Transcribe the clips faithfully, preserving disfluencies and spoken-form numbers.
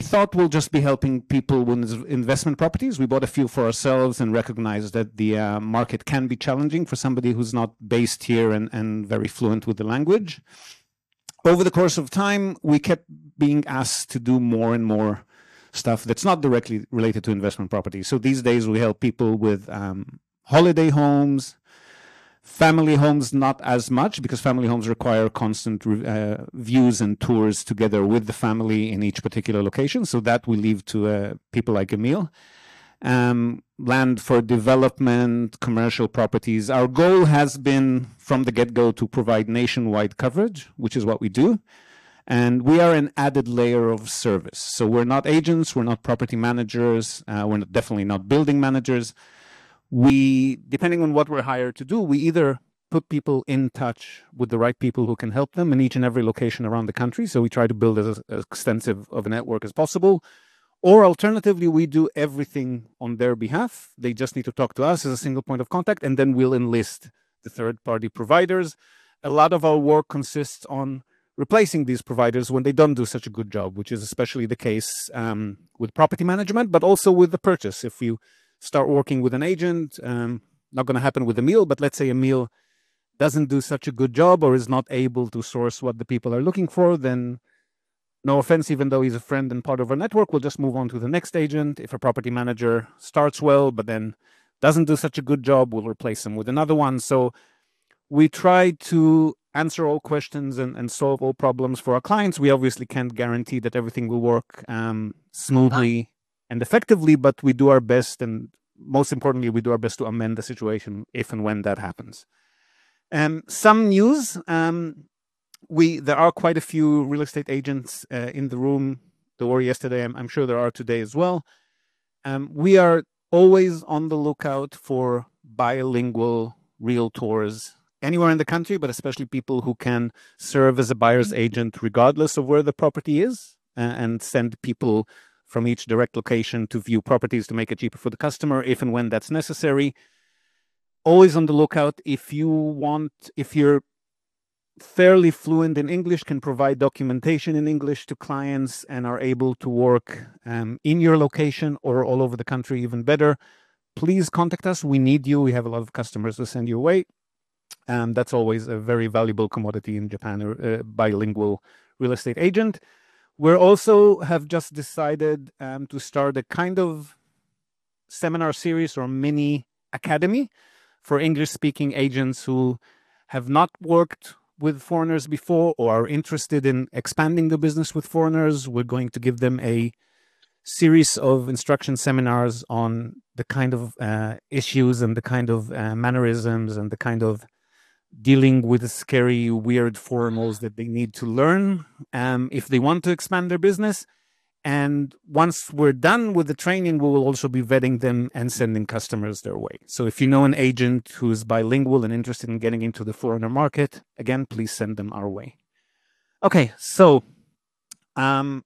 thought we'll just be helping people with investment properties. We bought a few for ourselves and recognized that the uh, market can be challenging for somebody who's not based here and, and very fluent with the language. Over the course of time, we kept being asked to do more and more stuff that's not directly related to investment properties. So these days we help people with um, holiday homes, family homes, not as much, because family homes require constant uh, views and tours together with the family in each particular location. So that we leave to uh, people like Emil. Um, land for development, commercial properties. Our goal has been from the get-go to provide nationwide coverage, which is what we do. And we are an added layer of service. So we're not agents, we're not property managers, uh, we're not, definitely not building managers. We, depending on what we're hired to do, we either put people in touch with the right people who can help them in each and every location around the country. So we try to build as, as extensive of a network as possible. Or alternatively, we do everything on their behalf. They just need to talk to us as a single point of contact, and then we'll enlist the third-party providers. A lot of our work consists on replacing these providers when they don't do such a good job, which is especially the case um, with property management, but also with the purchase. If you start working with an agent, um, not going to happen with Emil, but let's say Emil doesn't do such a good job or is not able to source what the people are looking for, then no offense, even though he's a friend and part of our network, we'll just move on to the next agent. If a property manager starts well, but then doesn't do such a good job, we'll replace him with another one. So we try to answer all questions and, and solve all problems for our clients. We obviously can't guarantee that everything will work um, smoothly and effectively, but we do our best. And most importantly, we do our best to amend the situation if and when that happens. Um, some news. Um, We there are quite a few real estate agents uh, in the room. There were yesterday. I'm, I'm sure there are today as well. Um, we are always on the lookout for bilingual realtors anywhere in the country, but especially people who can serve as a buyer's agent regardless of where the property is, uh, and send people from each direct location to view properties to make it cheaper for the customer if and when that's necessary. Always on the lookout. If you want, if you're fairly fluent in English, can provide documentation in English to clients and are able to work um, in your location or all over the country, even better, please contact us. We need you. We have a lot of customers to send you away. Um, that's always a very valuable commodity in Japan, a bilingual real estate agent. We also have just decided um, to start a kind of seminar series or mini academy for English-speaking agents who have not worked with foreigners before or are interested in expanding the business with foreigners. We're going to give them a series of instruction seminars on the kind of uh, issues and the kind of uh, mannerisms and the kind of dealing with the scary, weird foreigners that they need to learn um, if they want to expand their business. And once we're done with the training, we will also be vetting them and sending customers their way. So if you know an agent who's bilingual and interested in getting into the foreigner market, again, please send them our way. Okay, so um,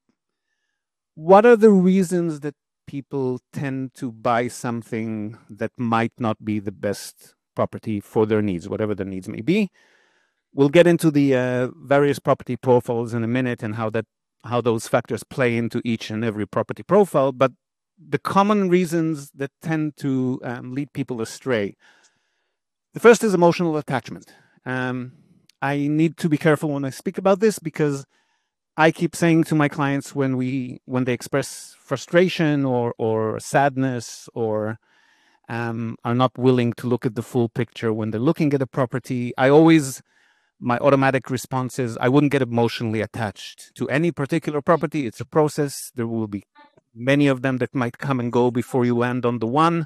what are the reasons that people tend to buy something that might not be the best property for their needs, whatever their needs may be? We'll get into the uh, various property profiles in a minute and how that how those factors play into each and every property profile, but the common reasons that tend to um, lead people astray. The first is emotional attachment. Um, I need to be careful when I speak about this because I keep saying to my clients when we when they express frustration or or sadness or um, are not willing to look at the full picture when they're looking at a property, I always my automatic response is I wouldn't get emotionally attached to any particular property. It's a process. There will be many of them that might come and go before you land on the one.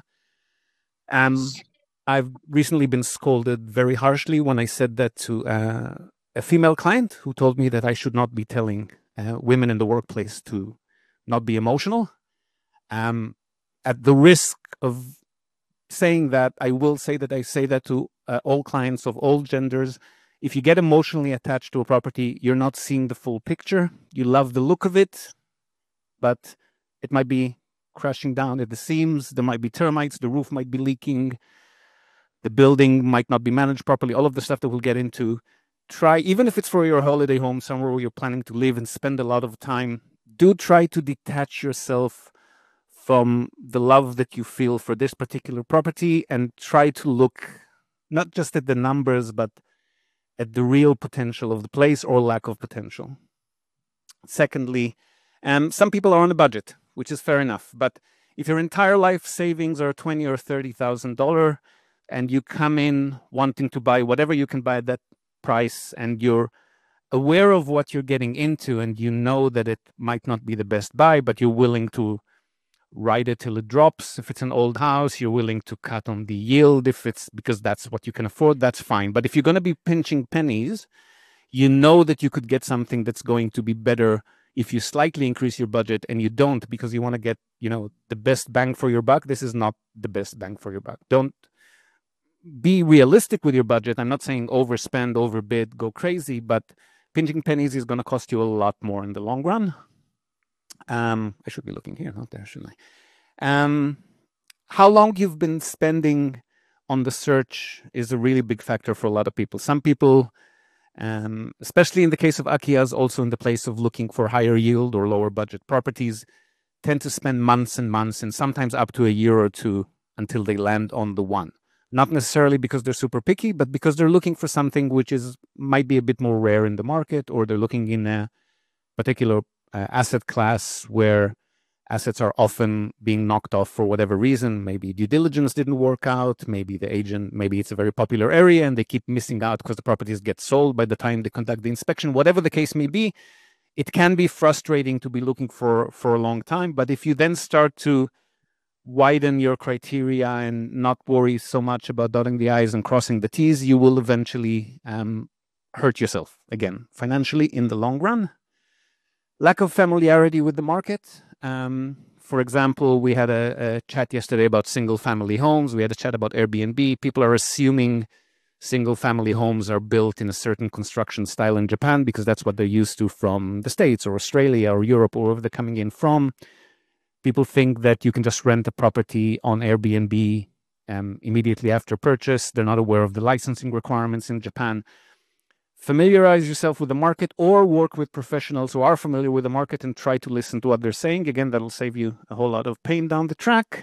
Um, I've recently been scolded very harshly when I said that to uh, a female client who told me that I should not be telling uh, women in the workplace to not be emotional. Um, at the risk of saying that, I will say that I say that to uh, all clients of all genders. If you get emotionally attached to a property, you're not seeing the full picture. You love the look of it, but it might be crashing down at the seams. There might be termites. The roof might be leaking. The building might not be managed properly. All of the stuff that we'll get into. Try, even if it's for your holiday home, somewhere where you're planning to live and spend a lot of time, do try to detach yourself from the love that you feel for this particular property and try to look not just at the numbers, but at the real potential of the place or lack of potential. Secondly, um, some people are on a budget, which is fair enough. But if your entire life savings are twenty or thirty thousand dollars, and you come in wanting to buy whatever you can buy at that price, and you're aware of what you're getting into, and you know that it might not be the best buy, but you're willing to ride it till it drops. If it's an old house, you're willing to cut on the yield if it's because that's what you can afford, that's fine. But if you're going to be pinching pennies, you know that you could get something that's going to be better if you slightly increase your budget, and you don't because you want to get, you know, the best bang for your buck. This is not the best bang for your buck. Don't be realistic with your budget. I'm not saying overspend, overbid, go crazy, but pinching pennies is going to cost you a lot more in the long run. Um, I should be looking here, not there, shouldn't I? Um, how long you've been spending on the search is a really big factor for a lot of people. Some people, um, especially in the case of Akias, also in the place of looking for higher yield or lower budget properties, tend to spend months and months and sometimes up to a year or two until they land on the one. Not necessarily because they're super picky, but because they're looking for something which is might be a bit more rare in the market, or they're looking in a particular uh, asset class where assets are often being knocked off for whatever reason. Maybe due diligence didn't work out. Maybe the agent, maybe it's a very popular area and they keep missing out because the properties get sold by the time they conduct the inspection. Whatever the case may be, it can be frustrating to be looking for, for a long time. But if you then start to widen your criteria and not worry so much about dotting the I's and crossing the T's, you will eventually um, hurt yourself, again, financially in the long run. Lack of familiarity with the market. Um, for example, we had a, a chat yesterday about single-family homes. We had a chat about Airbnb. People are assuming single-family homes are built in a certain construction style in Japan because that's what they're used to from the States or Australia or Europe or wherever they're coming in from. People think that you can just rent a property on Airbnb um, immediately after purchase. They're not aware of the licensing requirements in Japan. Familiarize yourself with the market or work with professionals who are familiar with the market and try to listen to what they're saying. Again, that'll save you a whole lot of pain down the track.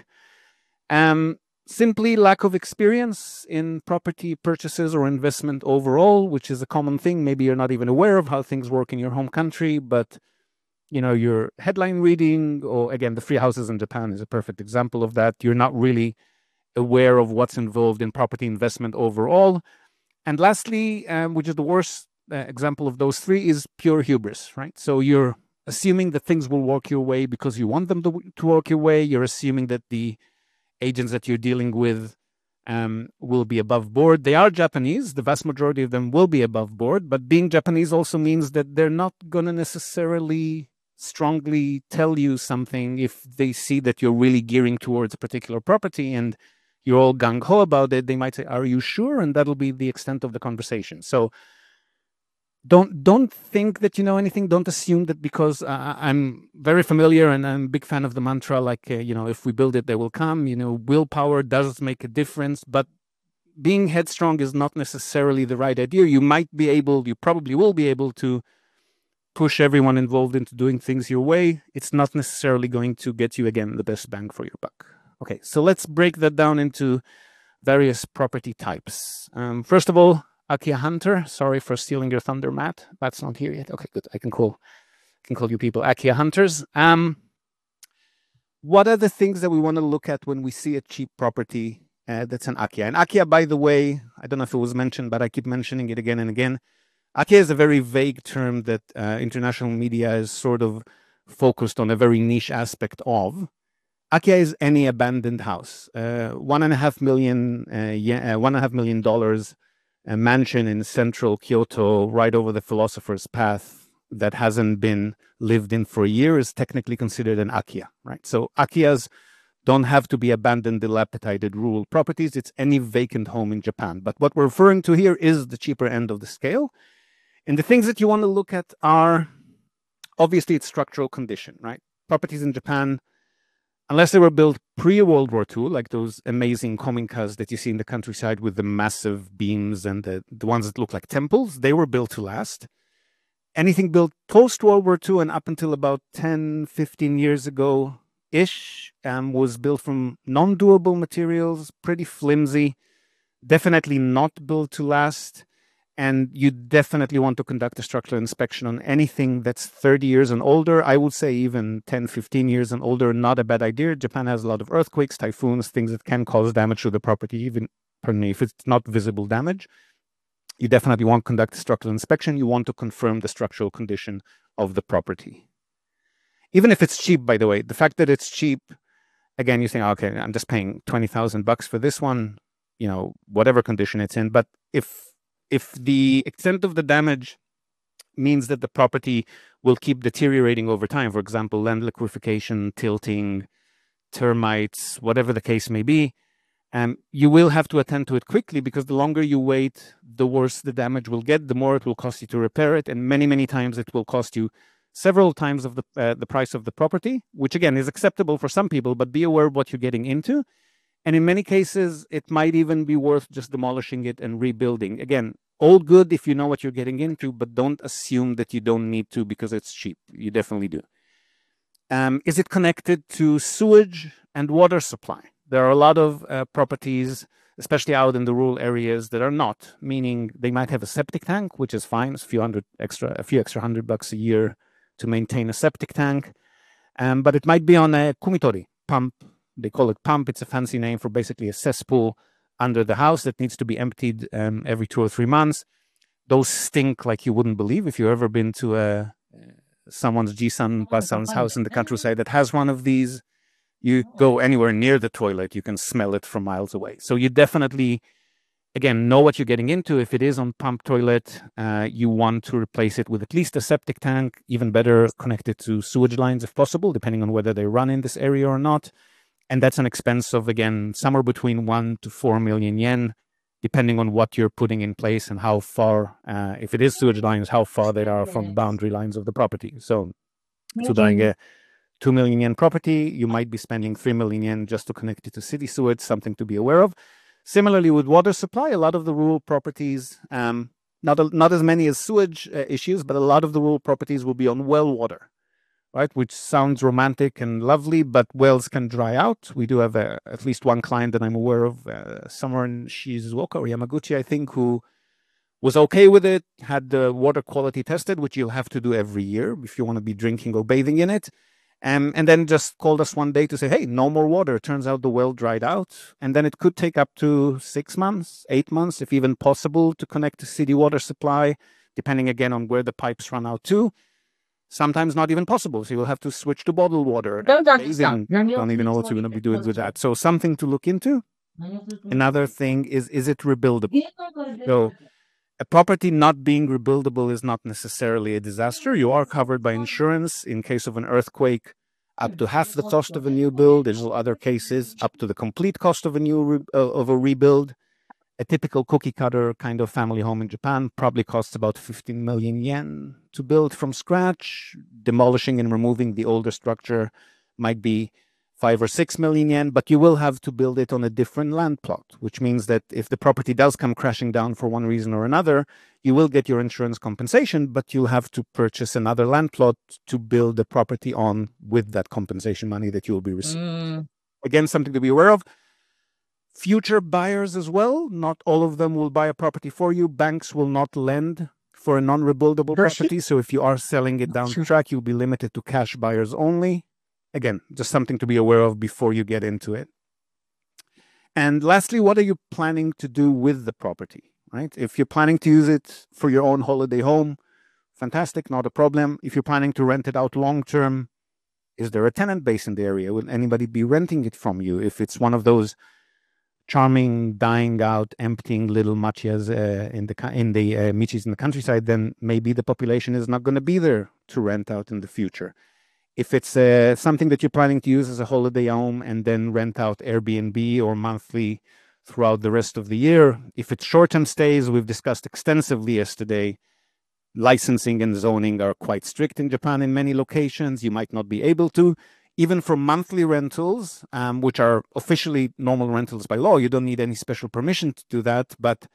Um, simply lack of experience in property purchases or investment overall, which is a common thing. Maybe you're not even aware of how things work in your home country, but you know, your headline reading, or again, the free houses in Japan is a perfect example of that. You're not really aware of what's involved in property investment overall. And lastly, um, which is the worst uh, example of those three, is pure hubris, right? So you're assuming that things will work your way because you want them to, to work your way. You're assuming that the agents that you're dealing with um, will be above board. They are Japanese. The vast majority of them will be above board. But being Japanese also means that they're not going to necessarily strongly tell you something if they see that you're really gearing towards a particular property and you're all gung-ho about it. They might say, are you sure? And that'll be the extent of the conversation. So don't don't think that you know anything. Don't assume that because uh, I'm very familiar and I'm a big fan of the mantra, like, uh, you know, if we build it, they will come. You know, willpower does make a difference, but being headstrong is not necessarily the right idea. You might be able, you probably will be able to push everyone involved into doing things your way. It's not necessarily going to get you, again, the best bang for your buck. Okay, so let's break that down into various property types. Um, first of all, Akia Hunter. Sorry for stealing your thunder, Matt. Matt's not here yet. Okay, good. I can call, I can call you people Akia Hunters. Um, what are the things that we want to look at when we see a cheap property uh, that's an Akia? And Akia, by the way, I don't know if it was mentioned, but I keep mentioning it again and again. Akia is a very vague term that uh, international media is sort of focused on a very niche aspect of. Akia is any abandoned house. Uh, one and a half million, uh, yeah, uh, one and a half million dollars, a mansion in central Kyoto, right over the Philosopher's Path, that hasn't been lived in for a year is technically considered an Akia, right? So Akiyas don't have to be abandoned, dilapidated rural properties. It's any vacant home in Japan. But what we're referring to here is the cheaper end of the scale. And the things that you want to look at are, obviously, its structural condition, right? Properties in Japan, unless they were built pre-World War Two, like those amazing kominkas that you see in the countryside with the massive beams and the, the ones that look like temples, they were built to last. anything built post-World War Two and up until about ten, fifteen years ago-ish um, was built from non-doable materials, pretty flimsy, definitely not built to last. And you definitely want to conduct a structural inspection on anything that's thirty years and older. I would say even ten, fifteen years and older, not a bad idea. Japan has a lot of earthquakes, typhoons, things that can cause damage to the property, even, pardon me, if it's not visible damage. You definitely want to conduct a structural inspection. You want to confirm the structural condition of the property. Even if it's cheap, by the way, the fact that it's cheap, again, you think, okay, I'm just paying twenty thousand bucks for this one, you know, whatever condition it's in. But if If the extent of the damage means that the property will keep deteriorating over time, for example, land liquefaction, tilting, termites, whatever the case may be, um, you will have to attend to it quickly, because the longer you wait, the worse the damage will get, the more it will cost you to repair it. And many, many times it will cost you several times of the, uh, the price of the property, which again is acceptable for some people, but be aware of what you're getting into. And in many cases, it might even be worth just demolishing it and rebuilding. Again, all good if you know what you're getting into, but don't assume that you don't need to because it's cheap. You definitely do. Um, is it connected to sewage and water supply? There are a lot of uh, properties, especially out in the rural areas, that are not, meaning they might have a septic tank, which is fine. It's a few hundred extra, a few extra hundred bucks a year to maintain a septic tank. Um, but it might be on a kumitori pump. They call it pump. It's a fancy name for basically a cesspool under the house that needs to be emptied um, every two or three months. Those stink like you wouldn't believe. If you've ever been to a, someone's Jisan Basan's house in the countryside that has one of these, you go anywhere near the toilet, you can smell it from miles away. So you definitely, again, know what you're getting into. If it is on pump toilet, uh, you want to replace it with at least a septic tank, even better connected to sewage lines if possible, depending on whether they run in this area or not. And that's an expense of, again, somewhere between one to four million yen, depending on what you're putting in place and how far, uh, if it is sewage lines, how far they are from the boundary lines of the property. So, so buying a two million yen property, you might be spending three million yen just to connect it to city sewage, something to be aware of. Similarly, with water supply, a lot of the rural properties, um, not, a, not as many as sewage uh, issues, but a lot of the rural properties will be on well water. Right, which sounds romantic and lovely, but wells can dry out. We do have a, at least one client that I'm aware of, uh, somewhere in Shizuoka or Yamaguchi, I think, who was okay with it, had the water quality tested, which you'll have to do every year if you want to be drinking or bathing in it. Um, and then just called us one day to say, hey, no more water. Turns out the well dried out. And then it could take up to six months, eight months, if even possible, to connect to city water supply, depending again on where the pipes run out to. Sometimes not even possible. So you'll have to switch to bottled water. Don't even know what you're going to be doing with that. So something to look into. Another thing is, is it rebuildable? So a property not being rebuildable is not necessarily a disaster. You are covered by insurance in case of an earthquake, up to half the cost of a new build. In other cases, up to the complete cost of a new re uh, of a rebuild. A typical cookie cutter kind of family home in Japan probably costs about fifteen million yen to build from scratch. Demolishing and removing the older structure might be five or six million yen, but you will have to build it on a different land plot, which means that if the property does come crashing down for one reason or another, you will get your insurance compensation, but you'll have to purchase another land plot to build the property on with that compensation money that you will be receiving. Mm. Again, something to be aware of. Future buyers as well, not all of them will buy a property for you. Banks will not lend for a non-rebuildable property. So if you are selling it down the track, you'll be limited to cash buyers only. Again, just something to be aware of before you get into it. And lastly, what are you planning to do with the property, right? If you're planning to use it for your own holiday home, fantastic, not a problem. If you're planning to rent it out long-term, is there a tenant base in the area? Will anybody be renting it from you? If it's one of those charming, dying out, emptying little machiyas uh, in the in the uh, michis in the countryside, then maybe the population is not going to be there to rent out in the future. If it's uh, something that you're planning to use as a holiday home and then rent out Airbnb or monthly throughout the rest of the year, if it's short-term stays, we've discussed extensively yesterday, licensing and zoning are quite strict in Japan in many locations. You might not be able to. Even for monthly rentals, um, which are officially normal rentals by law, you don't need any special permission to do that. But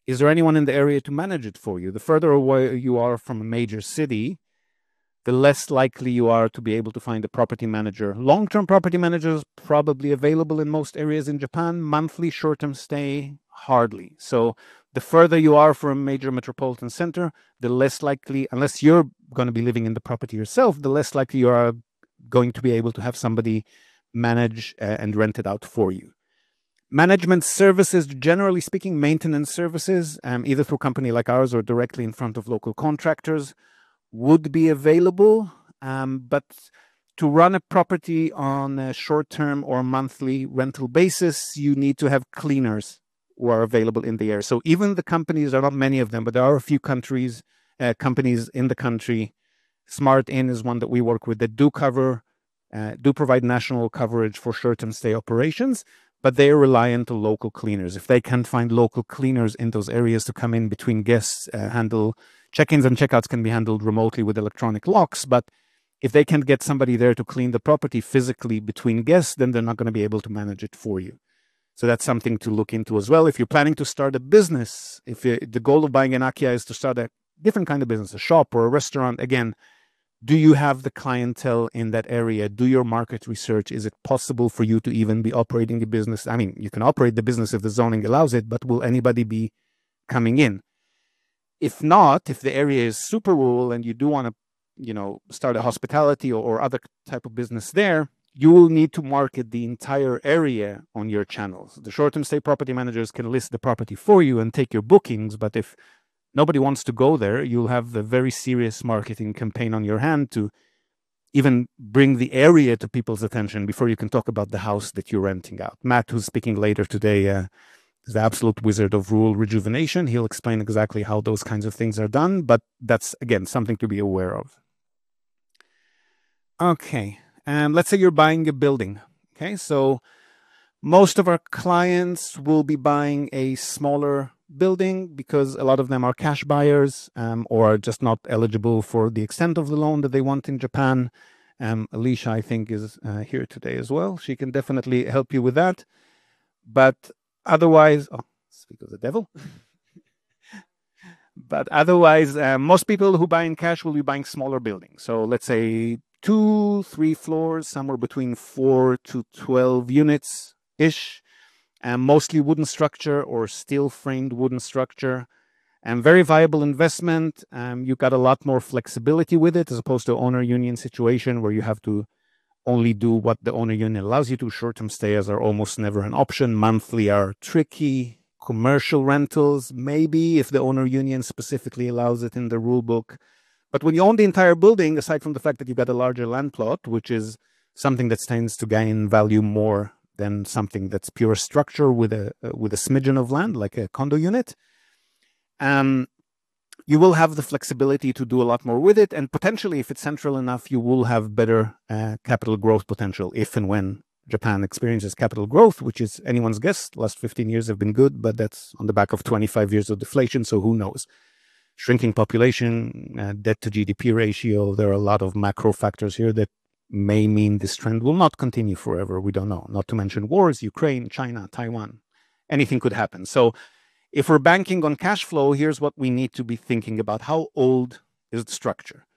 Is there anyone in the area to manage it for you? The further away you are from a major city, the less likely you are to be able to find a property manager. Long-term property managers probably available in most areas in Japan. Monthly, short-term stay, hardly. So the further you are from a major metropolitan center, the less likely, unless you're going to be living in the property yourself, the less likely you are going to be able to have somebody manage uh, and rent it out for you. Management services, generally speaking, maintenance services, um, either through a company like ours or directly in front of local contractors, would be available. Um, but to run a property on a short-term or monthly rental basis, you need to have cleaners who are available in the area. So even the companies, there are not many of them, but there are a few countries, uh, companies in the country. Smart Inn is one that we work with that do cover, uh, do provide national coverage for short-term stay operations, but they are reliant on local cleaners. If they can't find local cleaners in those areas to come in between guests, uh, handle check-ins and check-outs can be handled remotely with electronic locks, but if they can't get somebody there to clean the property physically between guests, then they're not going to be able to manage it for you. So that's something to look into as well. If you're planning to start a business, if you, the goal of buying an Akiya is to start a different kind of business, a shop or a restaurant, again, do you have the clientele in that area? Do your market research. Is it possible for you to even be operating the business? I mean, you can operate the business if the zoning allows it, but will anybody be coming in? If not, if the area is super rural and you do want to, you know, start a hospitality or, or other type of business there, you will need to market the entire area on your channels. The short-term stay property managers can list the property for you and take your bookings, but if nobody wants to go there, you'll have a very serious marketing campaign on your hand to even bring the area to people's attention before you can talk about the house that you're renting out. Matt, who's speaking later today, uh, is the absolute wizard of rural rejuvenation. He'll explain exactly how those kinds of things are done, but that's, again, something to be aware of. Okay, um, let's say you're buying a building. Okay, so most of our clients will be buying a smaller building because a lot of them are cash buyers um, or are just not eligible for the extent of the loan that they want in Japan. Um, Alicia, I think, is uh, here today as well. She can definitely help you with that. But otherwise, oh, speak of the devil. But otherwise, uh, most people who buy in cash will be buying smaller buildings. So let's say two, three floors, somewhere between four to twelve units-ish. And mostly wooden structure or steel-framed wooden structure, and very viable investment. Um, you've got a lot more flexibility with it as opposed to owner union situation where you have to only do what the owner union allows you to. Short-term stays are almost never an option. Monthly are tricky. Commercial rentals, maybe if the owner union specifically allows it in the rule book. But when you own the entire building, aside from the fact that you've got a larger land plot, which is something that tends to gain value more than something that's pure structure with a uh, with a smidgen of land, like a condo unit. Um, you will have the flexibility to do a lot more with it, and potentially, if it's central enough, you will have better uh, capital growth potential if and when Japan experiences capital growth, which is anyone's guess. Last fifteen years have been good, but that's on the back of twenty-five years of deflation, so who knows? Shrinking population, uh, debt to G D P ratio, there are a lot of macro factors here that may mean this trend will not continue forever. We don't know. Not to mention wars, Ukraine, China, Taiwan. Anything could happen. So if we're banking on cash flow, here's what we need to be thinking about. How old is the structure?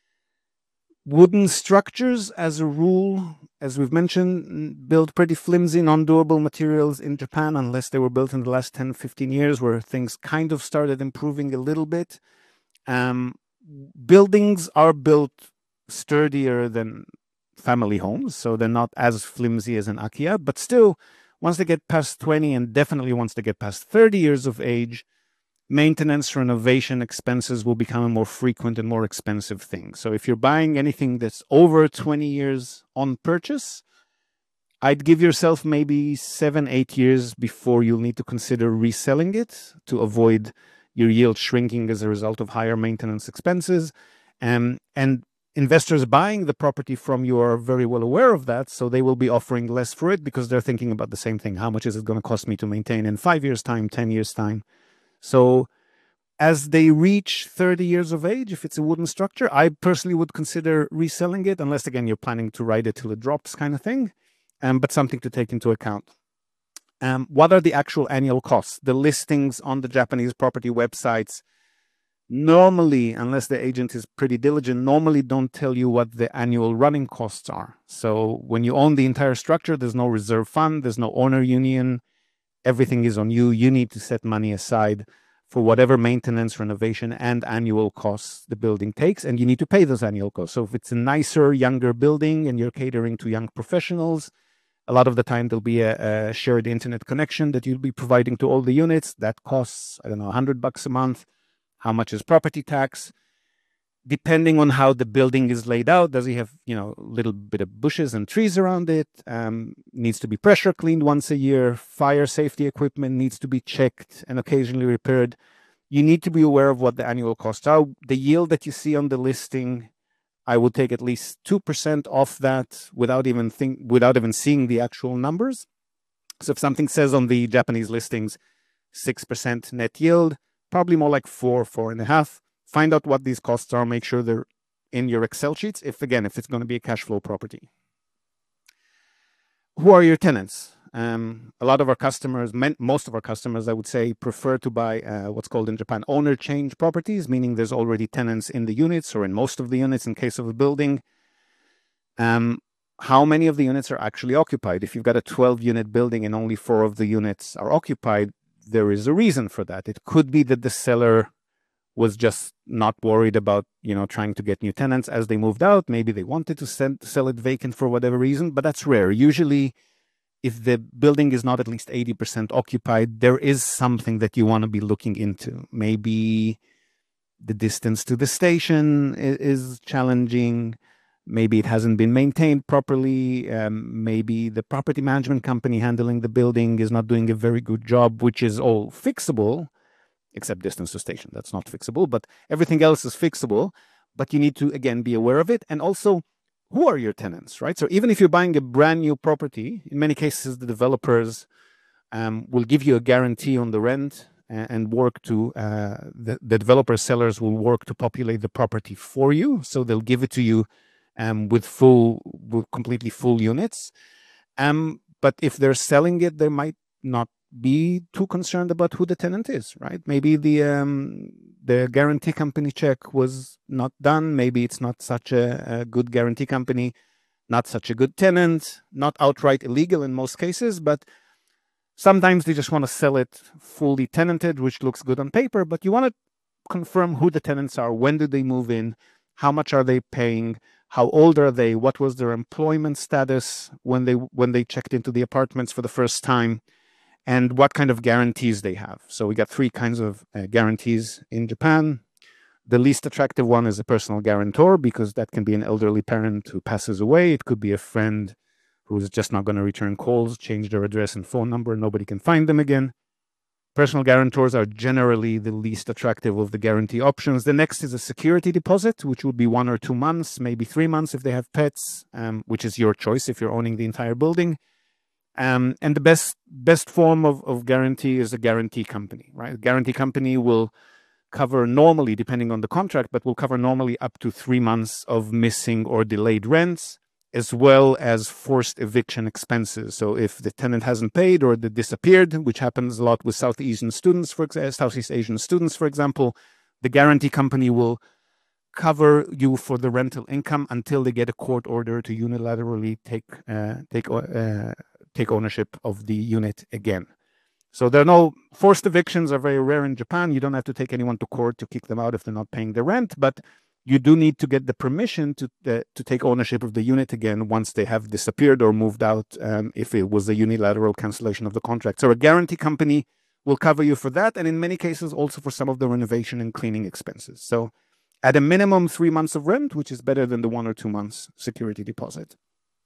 Wooden structures, as a rule, as we've mentioned, build pretty flimsy, non-durable materials in Japan, unless they were built in the last ten, fifteen years where things kind of started improving a little bit. Um, buildings are built sturdier than family homes, so they're not as flimsy as an Akiya, but still, once they get past twenty and definitely once they get past thirty years of age, maintenance, renovation expenses will become a more frequent and more expensive thing. So if you're buying anything that's over twenty years on purchase, I'd give yourself maybe seven, eight years before you'll need to consider reselling it to avoid your yield shrinking as a result of higher maintenance expenses. Um, and investors buying the property from you are very well aware of that, so they will be offering less for it because they're thinking about the same thing. How much is it going to cost me to maintain in five years' time, ten years' time? So as they reach thirty years of age, if it's a wooden structure, I personally would consider reselling it, unless, again, you're planning to ride it till it drops kind of thing, um, but something to take into account. Um, what are the actual annual costs? The listings on the Japanese property websites normally, unless the agent is pretty diligent, normally don't tell you what the annual running costs are. So when you own the entire structure, there's no reserve fund, there's no owner union, everything is on you. You need to set money aside for whatever maintenance, renovation, and annual costs the building takes, and you need to pay those annual costs. So if it's a nicer, younger building and you're catering to young professionals, a lot of the time there'll be a, a shared internet connection that you'll be providing to all the units. That costs, I don't know, a hundred bucks a month. How much is property tax? Depending on how the building is laid out, does it have, you know, a little bit of bushes and trees around it? Um, needs to be pressure cleaned once a year. Fire safety equipment needs to be checked and occasionally repaired. You need to be aware of what the annual costs are. The yield that you see on the listing, I would take at least two percent off that without even think, without even seeing the actual numbers. So if something says on the Japanese listings, six percent net yield, probably more like four, four and a half. Find out what these costs are. Make sure they're in your Excel sheets. If again, if it's going to be a cash flow property. Who are your tenants? Um, a lot of our customers, most of our customers, I would say, prefer to buy uh, what's called in Japan owner change properties, meaning there's already tenants in the units or in most of the units in case of a building. Um, how many of the units are actually occupied? If you've got a twelve unit building and only four of the units are occupied, there is a reason for that. It could be that the seller was just not worried about, you know, trying to get new tenants as they moved out. Maybe they wanted to send, sell it vacant for whatever reason, but that's rare. Usually, if the building is not at least eighty percent occupied, there is something that you want to be looking into. Maybe the distance to the station is, is challenging. Maybe it hasn't been maintained properly. Um, maybe the property management company handling the building is not doing a very good job, which is all fixable, except distance to station. That's not fixable, but everything else is fixable. But you need to, again, be aware of it. And also, who are your tenants, right? So even if you're buying a brand new property, in many cases, the developers um, will give you a guarantee on the rent and, and work to, uh, the, the developer sellers will work to populate the property for you. So they'll give it to you um, with full, with completely full units. Um, but if they're selling it, they might not be too concerned about who the tenant is, right? Maybe the um, the guarantee company check was not done. Maybe it's not such a, a good guarantee company, not such a good tenant, not outright illegal in most cases, but sometimes they just want to sell it fully tenanted, which looks good on paper, but you want to confirm who the tenants are, when did they move in, how much are they paying, how old are they, what was their employment status when they when they checked into the apartments for the first time, and what kind of guarantees they have. So we got three kinds of uh, guarantees in Japan. The least attractive one is a personal guarantor, because that can be an elderly parent who passes away. It could be a friend who's just not going to return calls, change their address and phone number, nobody can find them again. Personal guarantors are generally the least attractive of the guarantee options. The next is a security deposit, which would be one or two months, maybe three months if they have pets, um, which is your choice if you're owning the entire building. Um, and the best best form of, of guarantee is a guarantee company, right? A guarantee company will cover normally, depending on the contract, but will cover normally up to three months of missing or delayed rents, as well as forced eviction expenses. So if the tenant hasn't paid or they disappeared, which happens a lot with South Asian students, for example, Southeast Asian students, for example, the guarantee company will cover you for the rental income until they get a court order to unilaterally take uh, take uh, take ownership of the unit again. So there are no forced evictions are very rare in Japan. You don't have to take anyone to court to kick them out if they're not paying the rent, but you do need to get the permission to uh, to take ownership of the unit again once they have disappeared or moved out, um, if it was a unilateral cancellation of the contract. So a guarantee company will cover you for that, and in many cases also for some of the renovation and cleaning expenses. So at a minimum, three months of rent, which is better than the one or two months security deposit.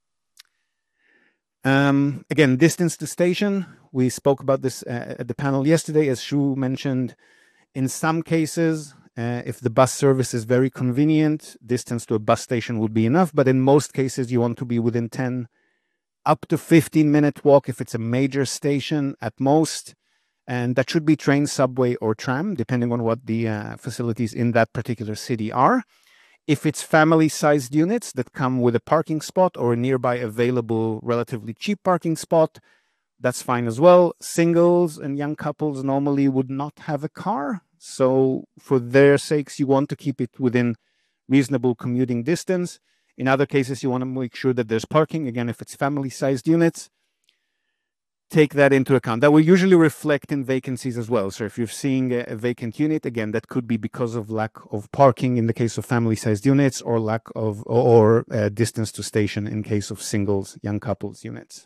Um, again, distance to station. We spoke about this uh, at the panel yesterday. As Shu mentioned, in some cases, uh, if the bus service is very convenient, distance to a bus station would be enough. But in most cases, you want to be within ten, up to fifteen minute walk if it's a major station at most. And that should be train, subway, or tram, depending on what the uh, facilities in that particular city are. If it's family-sized units that come with a parking spot or a nearby available relatively cheap parking spot, that's fine as well. Singles and young couples normally would not have a car. So for their sakes, you want to keep it within reasonable commuting distance. In other cases, you want to make sure that there's parking. Again, if it's family-sized units, take that into account. That will usually reflect in vacancies as well. So if you're seeing a, a vacant unit, again, that could be because of lack of parking in the case of family-sized units, or lack of, or, or uh, distance to station in case of singles, young couples units.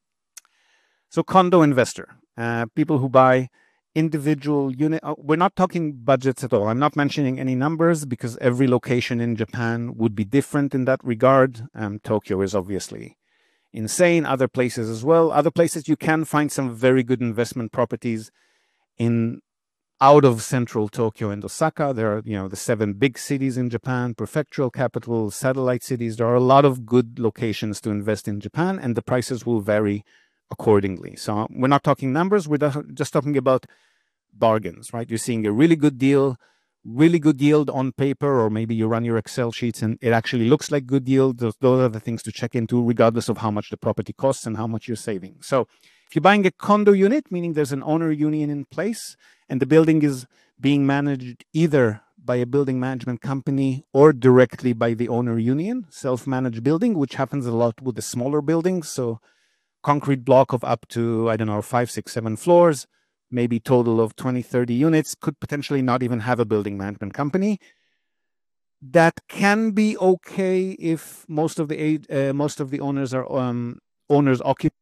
So condo investor, uh, people who buy individual unit. Uh, we're not talking budgets at all. I'm not mentioning any numbers because every location in Japan would be different in that regard. Um, Tokyo is obviously insane. Other places as well. Other places you can find some very good investment properties in out of central Tokyo and Osaka. There are, you know, the seven big cities in Japan, prefectural capitals, satellite cities. There are a lot of good locations to invest in Japan, and the prices will vary accordingly. So we're not talking numbers, we're just talking about bargains, right? You're seeing a really good deal, really good yield on paper, or maybe you run your Excel sheets and it actually looks like good yield. Those, those are the things to check into, regardless of how much the property costs and how much you're saving. So if you're buying a condo unit, meaning there's an owner union in place and the building is being managed either by a building management company or directly by the owner union, self-managed building, which happens a lot with the smaller buildings. So concrete block of up to, I don't know, five, six, seven floors, maybe total of twenty, thirty units, could potentially not even have a building management company. That can be okay if most of the uh, most of the owners are um, owners occupied.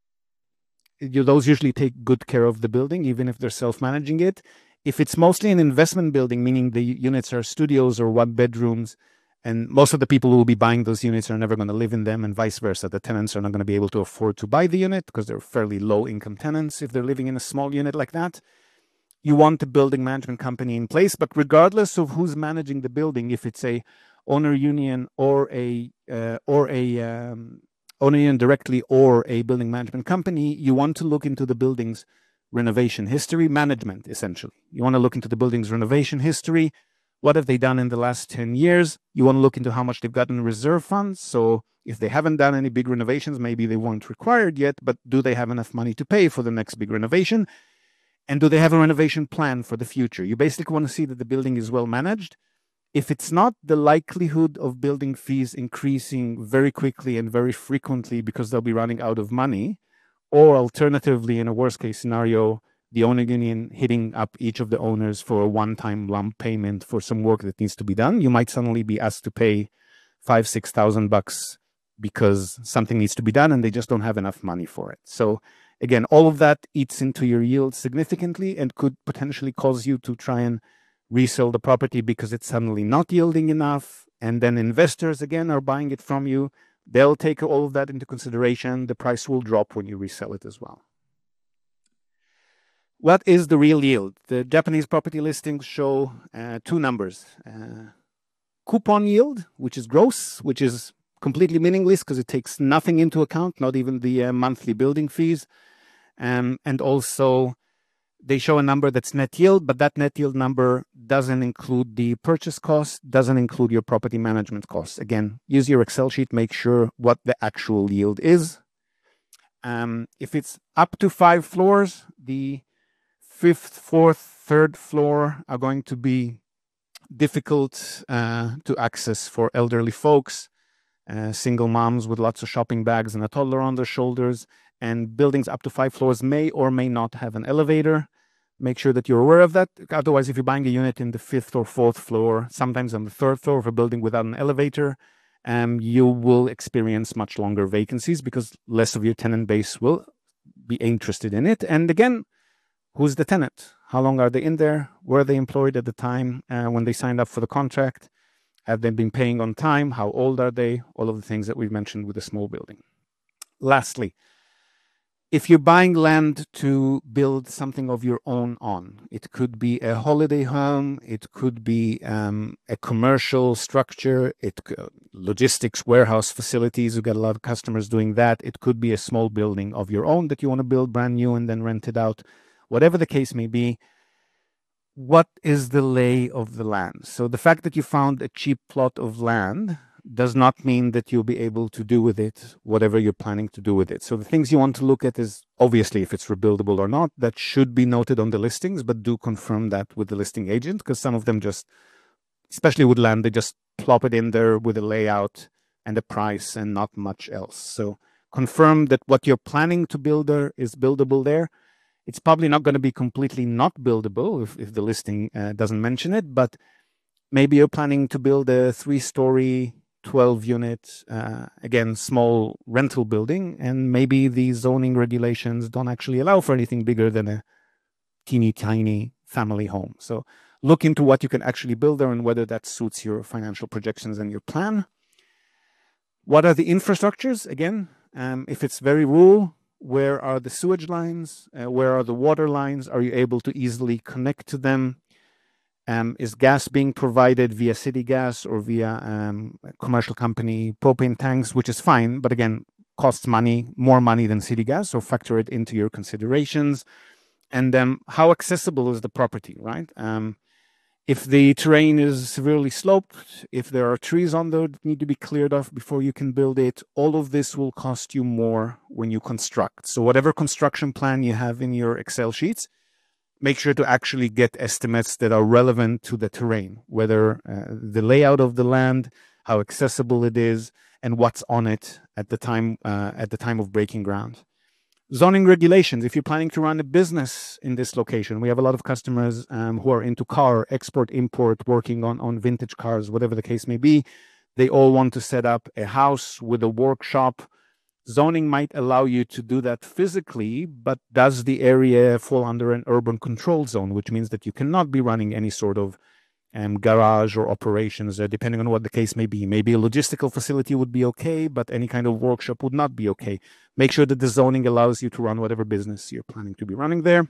Those usually take good care of the building, even if they're self-managing it. If it's mostly an investment building, meaning the units are studios or one bedrooms, and most of the people who will be buying those units are never going to live in them, and vice versa. The tenants are not going to be able to afford to buy the unit because they're fairly low-income tenants if they're living in a small unit like that. You want a building management company in place, but regardless of who's managing the building, if it's a owner union or a uh, or a um, owner union directly or a building management company, you want to look into the building's renovation history, management essentially. You want to look into the building's renovation history. What have they done in the last ten years? You want to look into how much they've got in reserve funds. So if they haven't done any big renovations, maybe they weren't required yet, but do they have enough money to pay for the next big renovation? And do they have a renovation plan for the future? You basically want to see that the building is well managed. If it's not, the likelihood of building fees increasing very quickly and very frequently because they'll be running out of money, or alternatively, in a worst case scenario, the owner union hitting up each of the owners for a one-time lump payment for some work that needs to be done, you might suddenly be asked to pay five, six thousand bucks because something needs to be done and they just don't have enough money for it. So again, all of that eats into your yield significantly and could potentially cause you to try and resell the property because it's suddenly not yielding enough. And then investors, again, are buying it from you. They'll take all of that into consideration. The price will drop when you resell it as well. What is the real yield? The Japanese property listings show uh, two numbers. Uh, coupon yield, which is gross, which is completely meaningless because it takes nothing into account, not even the uh, monthly building fees. Um, and also, they show a number that's net yield, but that net yield number doesn't include the purchase cost, doesn't include your property management costs. Again, use your Excel sheet, make sure what the actual yield is. Um, if it's up to five floors, the fifth, fourth, third floor are going to be difficult uh, to access for elderly folks, uh, single moms with lots of shopping bags and a toddler on their shoulders. And buildings up to five floors may or may not have an elevator. Make sure that you're aware of that. Otherwise, if you're buying a unit in the fifth or fourth floor, sometimes on the third floor of a building without an elevator, um, you will experience much longer vacancies because less of your tenant base will be interested in it. And again, who's the tenant? How long are they in there? Were they employed at the time uh, when they signed up for the contract? Have they been paying on time? How old are they? All of the things that we've mentioned with a small building. Lastly, if you're buying land to build something of your own on, it could be a holiday home, it could be um, a commercial structure, it uh, logistics warehouse facilities. We've got a lot of customers doing that. It could be a small building of your own that you want to build brand new and then rent it out. Whatever the case may be, what is the lay of the land? So the fact that you found a cheap plot of land does not mean that you'll be able to do with it whatever you're planning to do with it. So the things you want to look at is obviously if it's rebuildable or not. That should be noted on the listings, but do confirm that with the listing agent, because some of them just, especially with land, they just plop it in there with a layout and a price and not much else. So confirm that what you're planning to build there is buildable there. It's probably not going to be completely not buildable if, if the listing uh, doesn't mention it, but maybe you're planning to build a three-story, twelve unit, uh, again, small rental building, and maybe the zoning regulations don't actually allow for anything bigger than a teeny tiny family home. So look into what you can actually build there and whether that suits your financial projections and your plan. What are the infrastructures? Again, um, if it's very rural, where are the sewage lines? Uh, where are the water lines? Are you able to easily connect to them? Um, is gas being provided via city gas or via um, commercial company propane tanks, which is fine, but again, costs money, more money than city gas, so factor it into your considerations. And um, how accessible is the property, right? Um, if the terrain is severely sloped, if there are trees on there that need to be cleared off before you can build it, all of this will cost you more when you construct. So whatever construction plan you have in your Excel sheets, make sure to actually get estimates that are relevant to the terrain, whether uh, the layout of the land, how accessible it is, and what's on it at the time uh, at the time of breaking ground. Zoning regulations. If you're planning to run a business in this location, we have a lot of customers um, who are into car export, import, working on, on vintage cars, whatever the case may be. They all want to set up a house with a workshop. Zoning might allow you to do that physically, but does the area fall under an urban control zone, which means that you cannot be running any sort of um, garage or operations, uh, depending on what the case may be. Maybe a logistical facility would be okay, but any kind of workshop would not be okay. Make sure that the zoning allows you to run whatever business you're planning to be running there.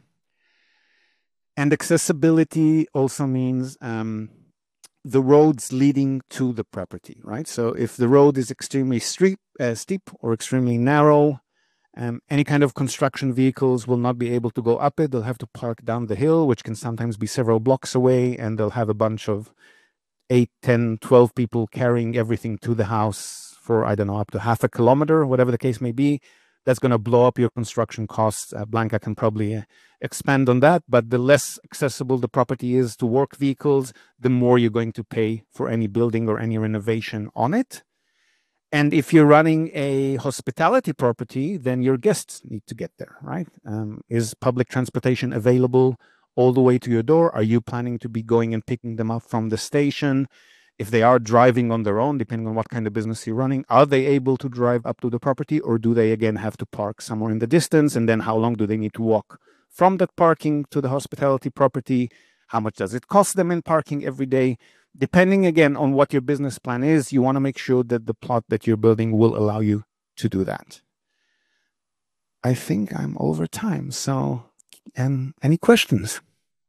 And accessibility also means um, the roads leading to the property, right? So if the road is extremely steep, uh, steep or extremely narrow, um, any kind of construction vehicles will not be able to go up it. They'll have to park down the hill, which can sometimes be several blocks away, and they'll have a bunch of eight, ten, twelve people carrying everything to the house for, I don't know, up to half a kilometer, whatever the case may be. That's going to blow up your construction costs. Uh, Blanca can probably uh, expand on that, but the less accessible the property is to work vehicles, the more you're going to pay for any building or any renovation on it. And if you're running a hospitality property, then your guests need to get there, right? Um, is public transportation available all the way to your door? Are you planning to be going and picking them up from the station? If they are driving on their own, depending on what kind of business you're running, are they able to drive up to the property, or do they again have to park somewhere in the distance? And then how long do they need to walk from that parking to the hospitality property? How much does it cost them in parking every day? Depending again on what your business plan is, you want to make sure that the plot that you're building will allow you to do that. I think I'm over time. So, um, any questions?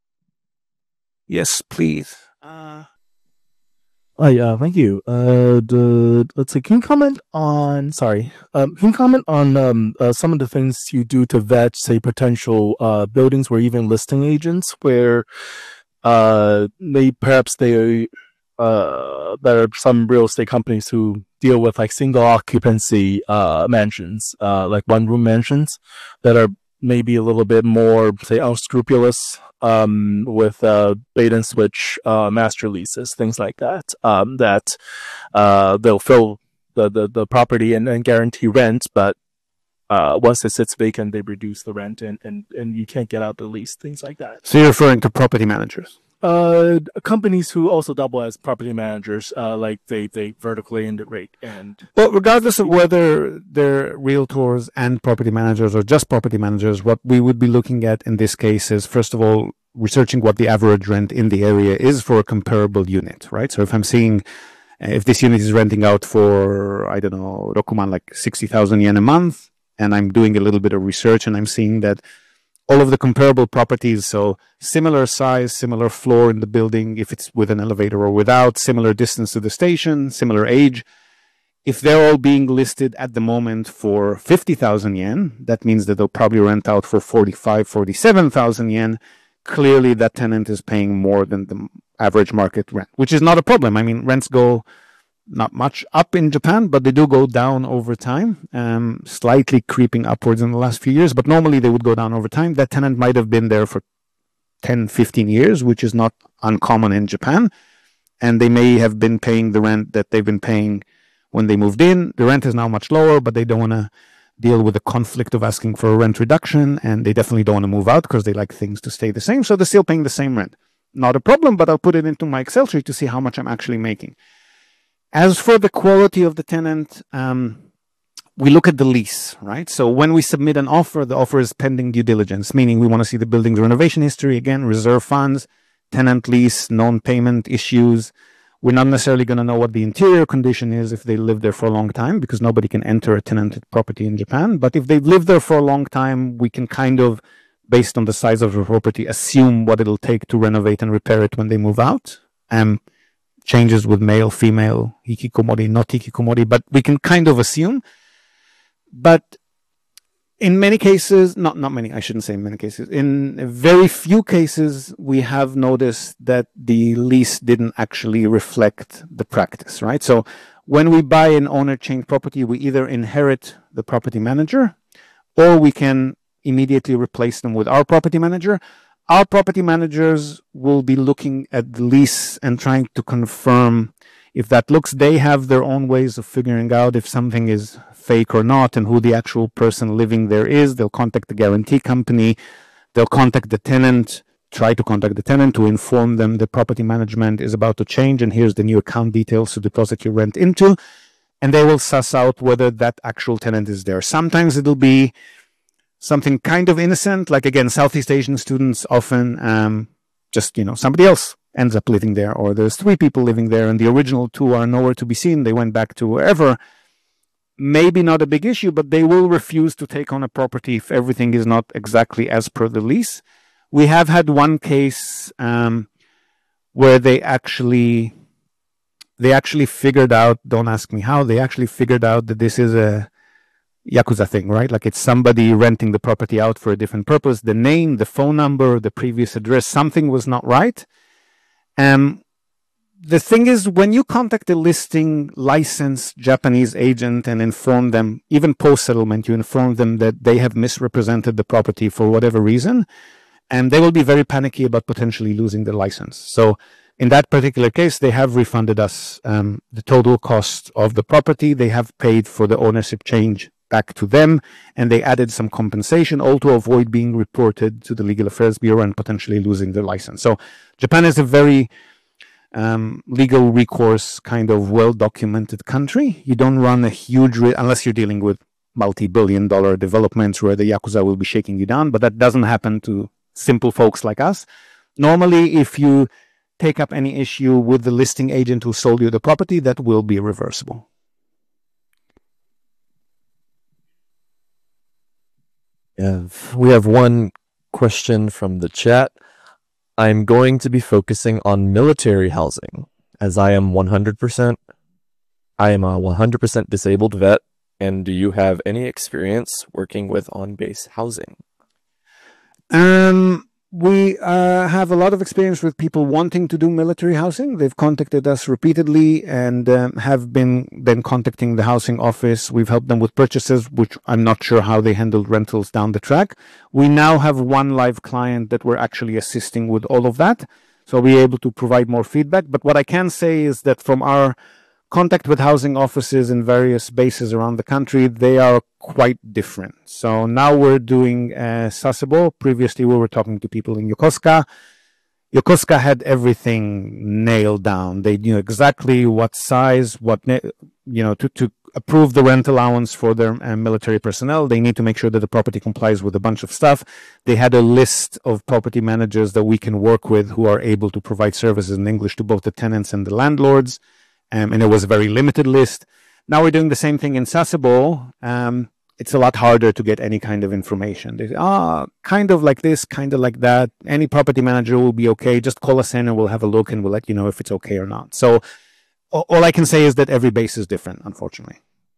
Yes, please. Uh, Oh yeah, thank you. Uh, the, let's see. Can you comment on? Sorry. Um, can you comment on um uh, some of the things you do to vet, say, potential uh buildings or even listing agents, where uh they perhaps they uh there are some real estate companies who deal with like single occupancy uh mansions, uh like one room mansions that are maybe a little bit more, say, unscrupulous um, with uh, bait and switch uh, master leases, things like that, um, that uh, they'll fill the, the, the property and, and guarantee rent, but uh, once it sits vacant, they reduce the rent and, and, and you can't get out the lease, things like that. So you're referring to property managers? Uh, companies who also double as property managers, uh, like they, they vertically integrate. And well, regardless of whether they're realtors and property managers or just property managers, what we would be looking at in this case is, first of all, researching what the average rent in the area is for a comparable unit, right? So if I'm seeing, if this unit is renting out for, I don't know, Rokuman, like sixty thousand yen a month, and I'm doing a little bit of research and I'm seeing that all of the comparable properties, so similar size, similar floor in the building, if it's with an elevator or without, similar distance to the station, similar age. If they're all being listed at the moment for fifty thousand yen, that means that they'll probably rent out for forty-five, forty-seven thousand yen. Clearly, that tenant is paying more than the average market rent, which is not a problem. I mean, rents go not much up in Japan, but they do go down over time, um, slightly creeping upwards in the last few years, but normally they would go down over time. That tenant might have been there for ten, fifteen years, which is not uncommon in Japan. And they may have been paying the rent that they've been paying when they moved in. The rent is now much lower, but they don't want to deal with the conflict of asking for a rent reduction, and they definitely don't want to move out because they like things to stay the same. So they're still paying the same rent. Not a problem, but I'll put it into my Excel sheet to see how much I'm actually making. As for the quality of the tenant, um, we look at the lease, right? So when we submit an offer, the offer is pending due diligence, meaning we want to see the building's renovation history, again, reserve funds, tenant lease, non-payment issues. We're not necessarily going to know what the interior condition is if they live there for a long time, because nobody can enter a tenanted property in Japan. But if they've lived there for a long time, we can kind of, based on the size of the property, assume what it'll take to renovate and repair it when they move out. Um, changes with male, female, hikikomori, not hikikomori, but we can kind of assume. But in many cases, not not many, I shouldn't say in many cases, in very few cases, we have noticed that the lease didn't actually reflect the practice, right? So when we buy an owner-chained property, we either inherit the property manager, or we can immediately replace them with our property manager. Our property managers will be looking at the lease and trying to confirm if that looks. They have their own ways of figuring out if something is fake or not and who the actual person living there is. They'll contact the guarantee company. They'll contact the tenant, try to contact the tenant to inform them the property management is about to change and here's the new account details to deposit your rent into. And they will suss out whether that actual tenant is there. Sometimes it'll be something kind of innocent, like, again, Southeast Asian students often um, just, you know, somebody else ends up living there, or there's three people living there and the original two are nowhere to be seen. They went back to wherever. Maybe not a big issue, but they will refuse to take on a property if everything is not exactly as per the lease. We have had one case um, where they actually, they actually figured out, don't ask me how, they actually figured out that this is a Yakuza thing, right? Like it's somebody renting the property out for a different purpose. The name, the phone number, the previous address, something was not right. Um, the thing is, when you contact a listing licensed Japanese agent and inform them, even post-settlement, you inform them that they have misrepresented the property for whatever reason, and they will be very panicky about potentially losing their license. So in that particular case, they have refunded us um, the total cost of the property. They have paid for the ownership change back to them, and they added some compensation, all to avoid being reported to the Legal Affairs Bureau and potentially losing their license. So Japan is a very um, legal recourse kind of well-documented country. You don't run a huge risk, unless you're dealing with multi-billion dollar developments where the Yakuza will be shaking you down, but that doesn't happen to simple folks like us. Normally, if you take up any issue with the listing agent who sold you the property, that will be reversible. Yeah, we have one question from the chat. I'm going to be focusing on military housing, as I am one hundred percent. I am a one hundred percent disabled vet, and do you have any experience working with on-base housing? Um, we uh, have a lot of experience with people wanting to do military housing. They've contacted us repeatedly and um, have been then contacting the housing office. We've helped them with purchases, which I'm not sure how they handled rentals down the track. We now have one live client that we're actually assisting with all of that. So we'll be able to provide more feedback. But what I can say is that from our contact with housing offices in various bases around the country, they are quite different. So now we're doing uh, Sasebo. Previously, we were talking to people in Yokosuka. Yokosuka had everything nailed down. They knew exactly what size, what, you know, to, to approve the rent allowance for their uh, military personnel. They need to make sure that the property complies with a bunch of stuff. They had a list of property managers that we can work with who are able to provide services in English to both the tenants and the landlords. Um, and it was a very limited list. Now we're doing the same thing in Sasebo. Um, it's a lot harder to get any kind of information. They say, ah, kind of like this, kind of like that. Any property manager will be okay. Just call us in and we'll have a look and we'll let you know if it's okay or not. So all I can say is that every base is different, unfortunately.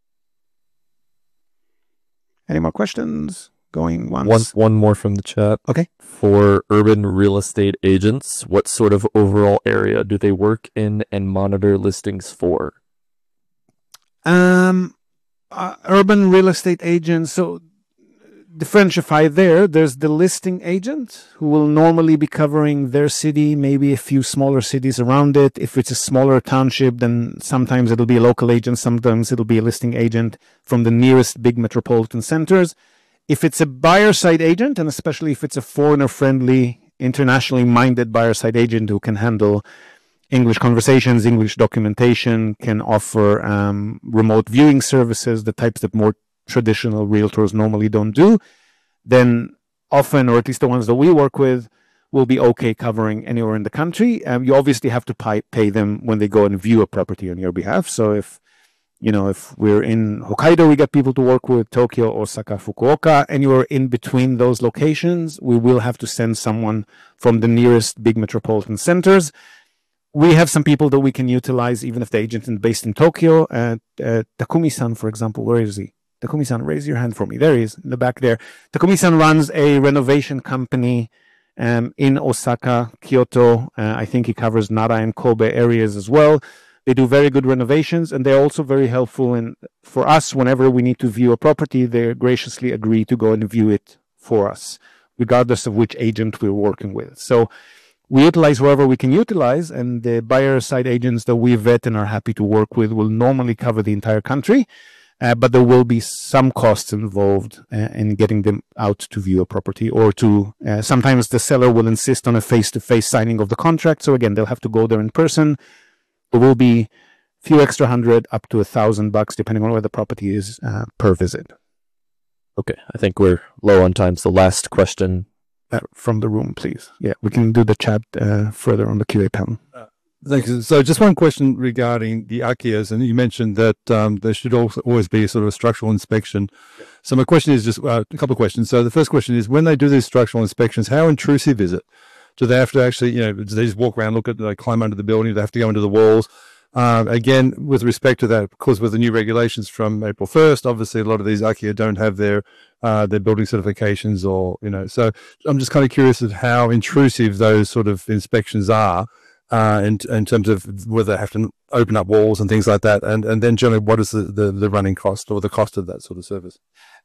Any more questions? Going once. One, one more from the chat. Okay. For urban real estate agents, what sort of overall area do they work in and monitor listings for? Um, uh, urban real estate agents. So differentiate there. There's the listing agent who will normally be covering their city, maybe a few smaller cities around it. If it's a smaller township, then sometimes it'll be a local agent. Sometimes it'll be a listing agent from the nearest big metropolitan centers. If it's a buyer side agent, and especially if it's a foreigner friendly, internationally minded buyer side agent who can handle English conversations, English documentation, can offer um, remote viewing services, the types that more traditional realtors normally don't do, then often, or at least the ones that we work with, will be okay covering anywhere in the country. Um, you obviously have to pay, pay them when they go and view a property on your behalf. So if, you know, if we're in Hokkaido, we get people to work with, Tokyo, Osaka, Fukuoka, anywhere in between those locations, we will have to send someone from the nearest big metropolitan centers. We have some people that we can utilize, even if the agent is based in Tokyo. Uh, uh, Takumi-san, for example, where is he? Takumi-san, raise your hand for me. There he is, in the back there. Takumi-san runs a renovation company um, in Osaka, Kyoto. Uh, I think he covers Nara and Kobe areas as well. They do very good renovations, and they're also very helpful in for us whenever we need to view a property. They graciously agree to go and view it for us, regardless of which agent we're working with. So we utilize wherever we can utilize, and the buyer side agents that we vet and are happy to work with will normally cover the entire country. Uh, but there will be some costs involved uh, in getting them out to view a property, or to uh, sometimes the seller will insist on a face-to-face signing of the contract. So again, they'll have to go there in person. There will be a few extra hundred up to a thousand bucks, depending on where the property is uh, per visit. Okay, I think we're low on time. So last question uh, from the room, please. Yeah, we can do the chat uh, further on the Q A panel. Uh, Thanks. So just one question regarding the Akiyas, and you mentioned that um, there should also always be a sort of a structural inspection. So my question is just uh, a couple of questions. So the first question is, when they do these structural inspections, how intrusive is it? Do they have to actually, you know, do they just walk around, look at, they climb under the building? Do they have to go into the walls? Um, again, with respect to that, of course, with the new regulations from April first, obviously a lot of these Akiya don't have their uh, their building certifications, or, you know, so I'm just kind of curious of how intrusive those sort of inspections are. Uh, in, in terms of whether they have to open up walls and things like that. And, and then generally, what is the, the, the running cost or the cost of that sort of service?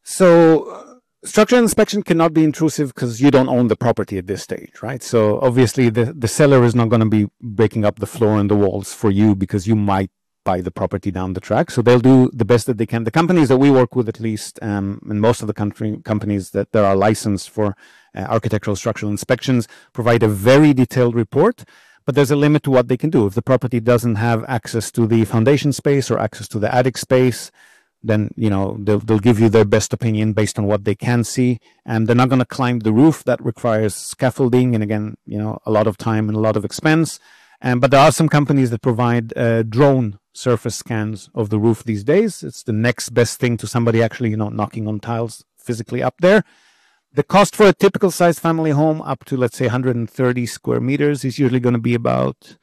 So uh, structural inspection cannot be intrusive because you don't own the property at this stage, right? So obviously the, the seller is not going to be breaking up the floor and the walls for you because you might buy the property down the track. So they'll do the best that they can. The companies that we work with, at least, um, and most of the country companies that, that are licensed for uh, architectural structural inspections, provide a very detailed report. But there's a limit to what they can do. If the property doesn't have access to the foundation space or access to the attic space, then, you know, they'll, they'll give you their best opinion based on what they can see. And they're not going to climb the roof. That requires scaffolding and, again, you know, a lot of time and a lot of expense. Um, but there are some companies that provide uh, drone surface scans of the roof these days. It's the next best thing to somebody actually, you know, knocking on tiles physically up there. The cost for a typical size family home up to, let's say, one hundred thirty square meters is usually going to be about one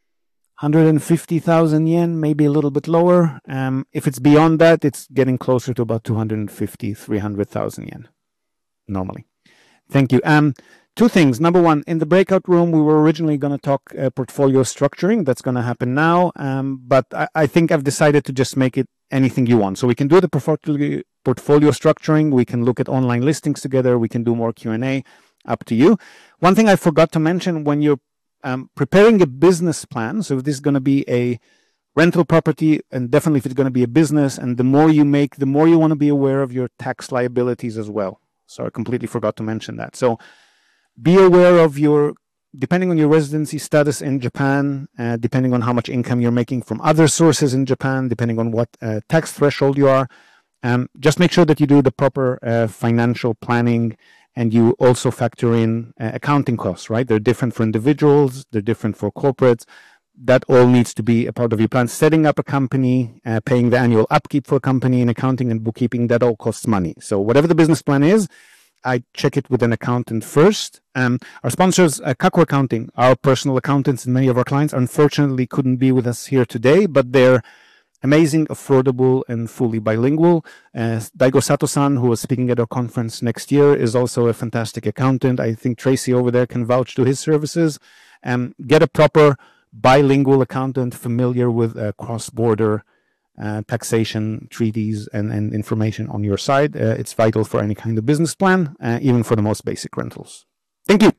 hundred fifty thousand yen, maybe a little bit lower. Um, if it's beyond that, it's getting closer to about two hundred fifty, three hundred thousand yen normally. Thank you. Um, two things. Number one, in the breakout room, we were originally going to talk uh, portfolio structuring. That's going to happen now. Um, but I, I think I've decided to just make it anything you want. So we can do the portfolio portfolio structuring. We can look at online listings together. We can do more Q and A. Up to you. One thing I forgot to mention, when you're um, preparing a business plan, so if this is going to be a rental property, and definitely if it's going to be a business, and the more you make, the more you want to be aware of your tax liabilities as well. So I completely forgot to mention that. So be aware of your, depending on your residency status in Japan, uh, depending on how much income you're making from other sources in Japan, depending on what uh, tax threshold you are, um, just make sure that you do the proper uh, financial planning, and you also factor in uh, accounting costs, right? They're different for individuals, they're different for corporates. That all needs to be a part of your plan. Setting up a company, uh, paying the annual upkeep for a company, and accounting and bookkeeping, that all costs money. So whatever the business plan is, I check it with an accountant first. Um, our sponsors, uh, Kako Accounting, our personal accountants and many of our clients, unfortunately couldn't be with us here today, but they're amazing, affordable, and fully bilingual. Uh, Daigo Sato-san, who is speaking at our conference next year, is also a fantastic accountant. I think Tracy over there can vouch to his services. Um, get a proper bilingual accountant familiar with uh, cross-border uh, taxation treaties and, and information on your side. Uh, it's vital for any kind of business plan, uh, even for the most basic rentals. Thank you.